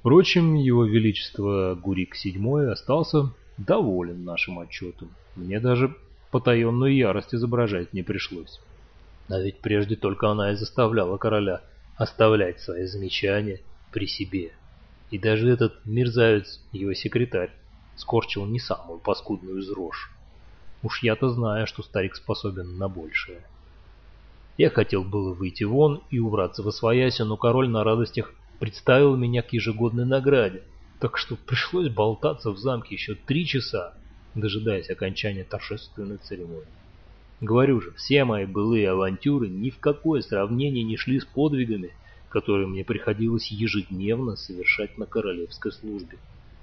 Впрочем, его величество Гурик VII остался доволен нашим отчетом. Мне даже потаенную ярость изображать не пришлось. А ведь прежде только она и заставляла короля оставлять свои замечания при себе. И даже этот мерзавец, его секретарь, скорчил не самую паскудную из рож. Уж я-то знаю, что старик способен на большее. Я хотел было выйти вон и убраться восвояси, но король на радостях представил меня к ежегодной награде, так что пришлось болтаться в замке еще 3 часа, дожидаясь окончания торжественной церемонии. Говорю же, все мои былые авантюры ни в какое сравнение не шли с подвигами, которые мне приходилось ежедневно совершать на королевской службе.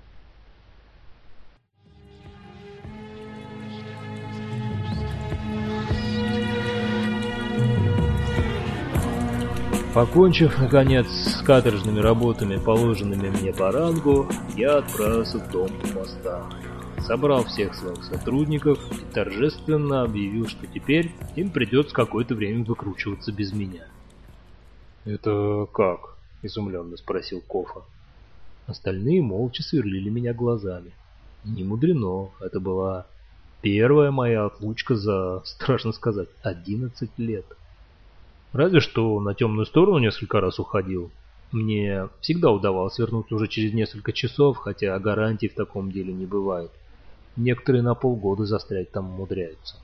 Покончив, наконец, с каторжными работами, положенными мне по рангу, я отправился в дом у моста. Собрал всех своих сотрудников и торжественно объявил, что теперь им придется какое-то время выкручиваться без меня. «Это как?» — изумленно спросил Кофа. Остальные молча сверлили меня глазами. Не мудрено, это была первая моя отлучка за, страшно сказать, 11 лет. Разве что на темную сторону несколько раз уходил. Мне всегда удавалось вернуться уже через несколько часов, хотя гарантий в таком деле не бывает. Некоторые на полгода застрять там умудряются.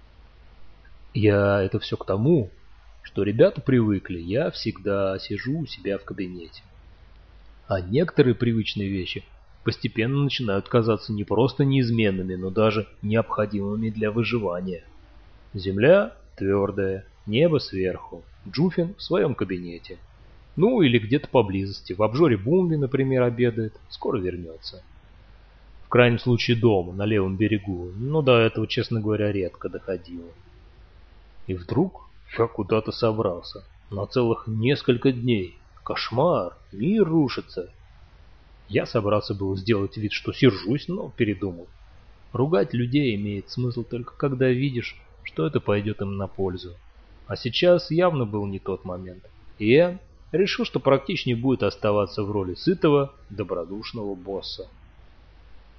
Я это все к тому, что ребята привыкли, я всегда сижу у себя в кабинете. А некоторые привычные вещи постепенно начинают казаться не просто неизменными, но даже необходимыми для выживания. Земля твердая, небо сверху, Джуфин в своем кабинете. Ну или где-то поблизости, в обжоре Бумби, например, обедает, скоро вернется. В крайнем случае дома, на левом берегу, но до этого, честно говоря, редко доходило. И вдруг я куда-то собрался, на целых несколько дней. Кошмар, мир рушится. Я собрался было сделать вид, что сержусь, но передумал. Ругать людей имеет смысл только когда видишь, что это пойдет им на пользу. А сейчас явно был не тот момент. И я решил, что практичнее будет оставаться в роли сытого, добродушного босса.